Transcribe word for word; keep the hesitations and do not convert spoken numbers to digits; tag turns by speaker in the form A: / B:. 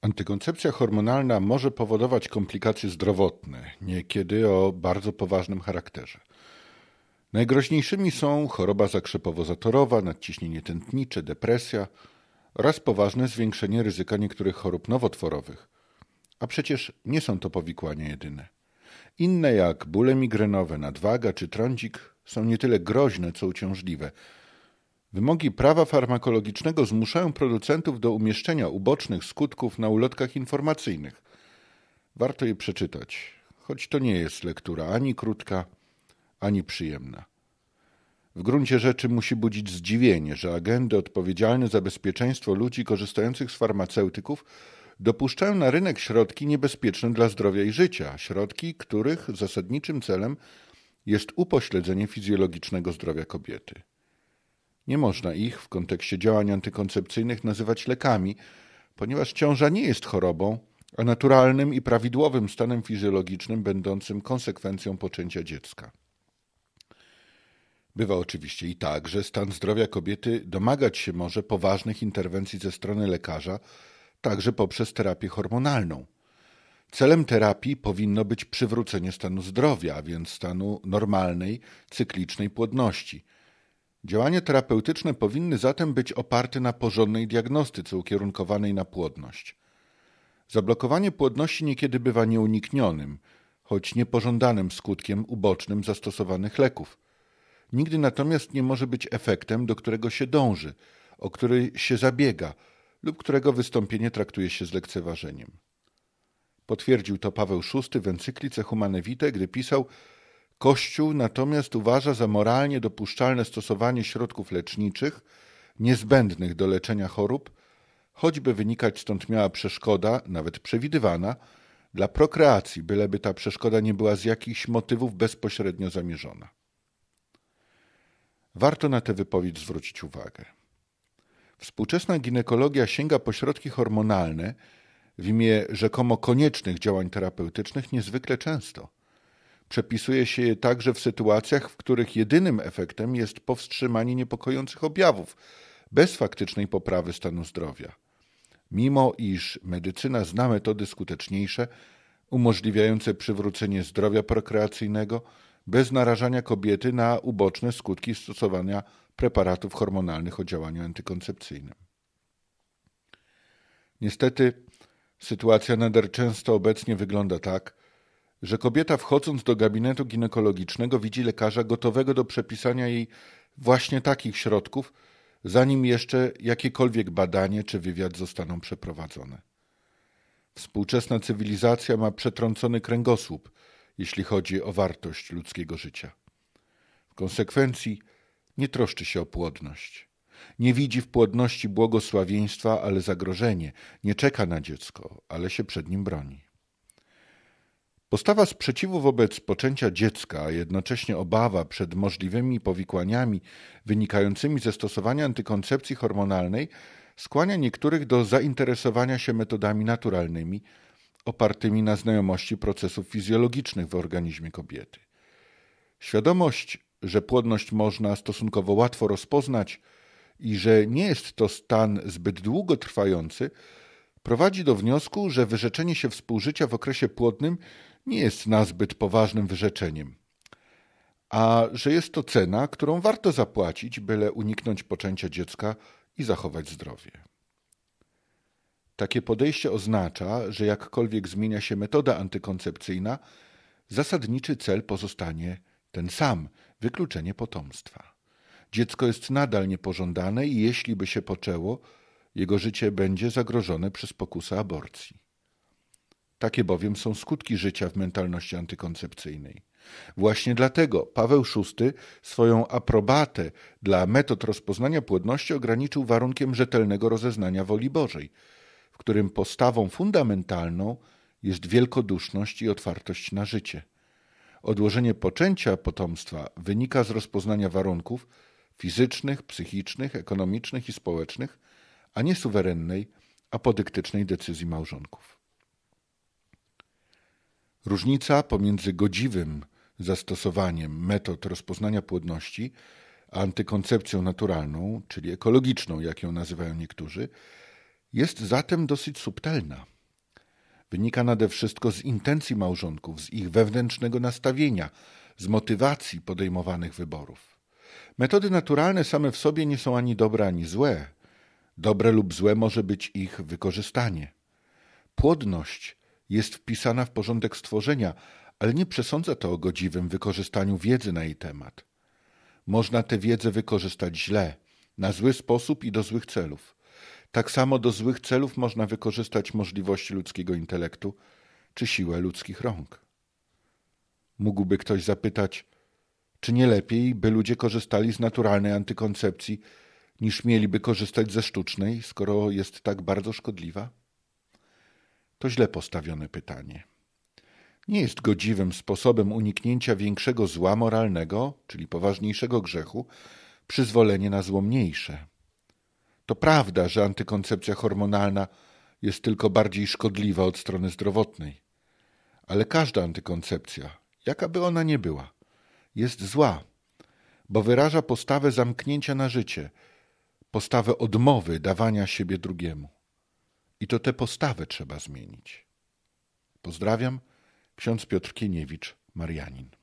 A: Antykoncepcja hormonalna może powodować komplikacje zdrowotne, niekiedy o bardzo poważnym charakterze. Najgroźniejszymi są choroba zakrzepowo-zatorowa, nadciśnienie tętnicze, depresja oraz poważne zwiększenie ryzyka niektórych chorób nowotworowych. A przecież nie są to powikłania jedyne. Inne jak bóle migrenowe, nadwaga czy trądzik są nie tyle groźne, co uciążliwe. Wymogi prawa farmakologicznego zmuszają producentów do umieszczenia ubocznych skutków na ulotkach informacyjnych. Warto je przeczytać, choć to nie jest lektura ani krótka, ani przyjemna. W gruncie rzeczy musi budzić zdziwienie, że agendy odpowiedzialne za bezpieczeństwo ludzi korzystających z farmaceutyków dopuszczają na rynek środki niebezpieczne dla zdrowia i życia, środki, których zasadniczym celem jest upośledzenie fizjologicznego zdrowia kobiety. Nie można ich w kontekście działań antykoncepcyjnych nazywać lekami, ponieważ ciąża nie jest chorobą, a naturalnym i prawidłowym stanem fizjologicznym będącym konsekwencją poczęcia dziecka. Bywa oczywiście i tak, że stan zdrowia kobiety domagać się może poważnych interwencji ze strony lekarza, także poprzez terapię hormonalną. Celem terapii powinno być przywrócenie stanu zdrowia, a więc stanu normalnej, cyklicznej płodności. Działania terapeutyczne powinny zatem być oparte na porządnej diagnostyce ukierunkowanej na płodność. Zablokowanie płodności niekiedy bywa nieuniknionym, choć niepożądanym skutkiem ubocznym zastosowanych leków. Nigdy natomiast nie może być efektem, do którego się dąży, o który się zabiega lub którego wystąpienie traktuje się z lekceważeniem. Potwierdził to Paweł szósty w encyklice Humane Vitae, gdy pisał: Kościół natomiast uważa za moralnie dopuszczalne stosowanie środków leczniczych niezbędnych do leczenia chorób, choćby wynikać stąd miała przeszkoda, nawet przewidywana, dla prokreacji, byleby ta przeszkoda nie była z jakichś motywów bezpośrednio zamierzona. Warto na tę wypowiedź zwrócić uwagę. Współczesna ginekologia sięga po środki hormonalne w imię rzekomo koniecznych działań terapeutycznych niezwykle często. Przepisuje się je także w sytuacjach, w których jedynym efektem jest powstrzymanie niepokojących objawów, bez faktycznej poprawy stanu zdrowia. Mimo iż medycyna zna metody skuteczniejsze, umożliwiające przywrócenie zdrowia prokreacyjnego, bez narażania kobiety na uboczne skutki stosowania preparatów hormonalnych o działaniu antykoncepcyjnym. Niestety sytuacja nader często obecnie wygląda tak, że kobieta wchodząc do gabinetu ginekologicznego widzi lekarza gotowego do przepisania jej właśnie takich środków, zanim jeszcze jakiekolwiek badanie czy wywiad zostaną przeprowadzone. Współczesna cywilizacja ma przetrącony kręgosłup, jeśli chodzi o wartość ludzkiego życia. W konsekwencji nie troszczy się o płodność. Nie widzi w płodności błogosławieństwa, ale zagrożenie. Nie czeka na dziecko, ale się przed nim broni. Postawa sprzeciwu wobec poczęcia dziecka, a jednocześnie obawa przed możliwymi powikłaniami wynikającymi ze stosowania antykoncepcji hormonalnej skłania niektórych do zainteresowania się metodami naturalnymi, opartymi na znajomości procesów fizjologicznych w organizmie kobiety. Świadomość, że płodność można stosunkowo łatwo rozpoznać i że nie jest to stan zbyt długotrwający, prowadzi do wniosku, że wyrzeczenie się współżycia w okresie płodnym nie jest nazbyt poważnym wyrzeczeniem, a że jest to cena, którą warto zapłacić, byle uniknąć poczęcia dziecka i zachować zdrowie. Takie podejście oznacza, że jakkolwiek zmienia się metoda antykoncepcyjna, zasadniczy cel pozostanie ten sam – wykluczenie potomstwa. Dziecko jest nadal niepożądane i jeśli by się poczęło, jego życie będzie zagrożone przez pokusę aborcji. Takie bowiem są skutki życia w mentalności antykoncepcyjnej. Właśnie dlatego Paweł szósty swoją aprobatę dla metod rozpoznania płodności ograniczył warunkiem rzetelnego rozeznania woli Bożej, w którym postawą fundamentalną jest wielkoduszność i otwartość na życie. Odłożenie poczęcia potomstwa wynika z rozpoznania warunków fizycznych, psychicznych, ekonomicznych i społecznych, a nie suwerennej, apodyktycznej decyzji małżonków. Różnica pomiędzy godziwym zastosowaniem metod rozpoznania płodności a antykoncepcją naturalną, czyli ekologiczną, jak ją nazywają niektórzy, jest zatem dosyć subtelna. Wynika nade wszystko z intencji małżonków, z ich wewnętrznego nastawienia, z motywacji podejmowanych wyborów. Metody naturalne same w sobie nie są ani dobre, ani złe. Dobre lub złe może być ich wykorzystanie. Płodność jest wpisana w porządek stworzenia, ale nie przesądza to o godziwym wykorzystaniu wiedzy na jej temat. Można tę wiedzę wykorzystać źle, na zły sposób i do złych celów. Tak samo do złych celów można wykorzystać możliwości ludzkiego intelektu czy siłę ludzkich rąk. Mógłby ktoś zapytać, czy nie lepiej, by ludzie korzystali z naturalnej antykoncepcji, niż mieliby korzystać ze sztucznej, skoro jest tak bardzo szkodliwa? To źle postawione pytanie. Nie jest godziwym sposobem uniknięcia większego zła moralnego, czyli poważniejszego grzechu, przyzwolenie na zło mniejsze. To prawda, że antykoncepcja hormonalna jest tylko bardziej szkodliwa od strony zdrowotnej. Ale każda antykoncepcja, jaka by ona nie była, jest zła, bo wyraża postawę zamknięcia na życie, postawę odmowy dawania siebie drugiemu. I to tę postawę trzeba zmienić. Pozdrawiam, ksiądz Piotr Kieniewicz, Marianin.